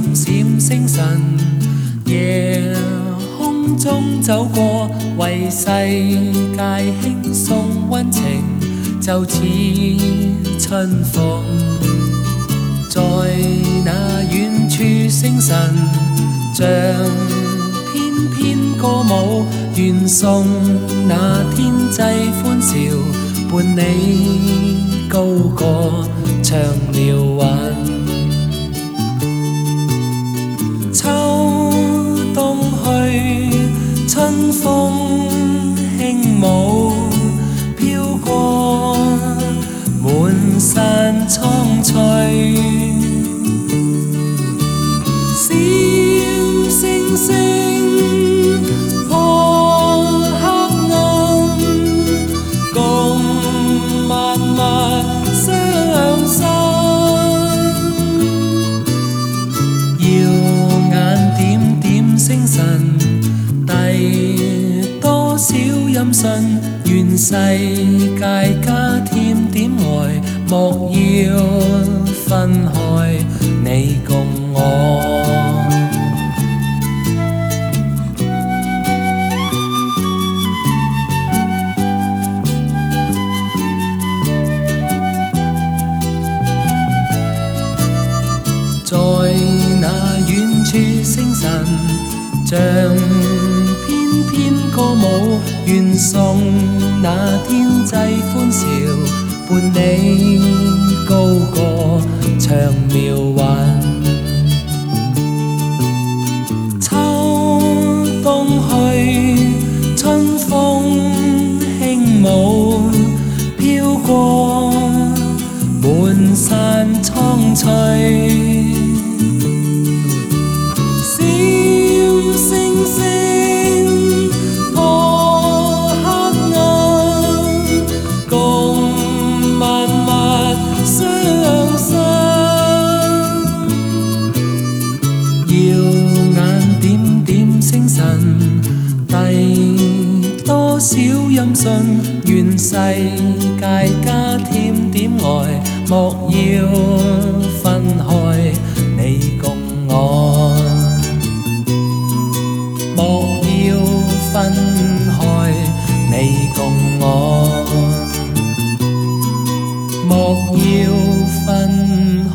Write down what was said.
閃星辰，夜空中走過，為世界輕送溫情，就似春風。在那遠處星辰，像翩翩歌舞，願送那天際歡笑，伴你高歌唱遼雲。秋冬去，春風輕舞，飄過滿山蒼翠。閃星星破黑暗，共萬物相生。耀眼點點星辰，遞多少音訊，願世界加添點愛，莫要分開你共我。在那遠處星辰，像翩翩歌舞，願送那天際歡笑，伴你高歌唱遼雲。秋冬去，春風輕舞，飄過滿山蒼翠。閃星星破黑暗，共萬物相生。耀眼點點星辰，遞多少音訊，願世界加添點愛，莫要分開你共我。莫要分開你共我，莫要分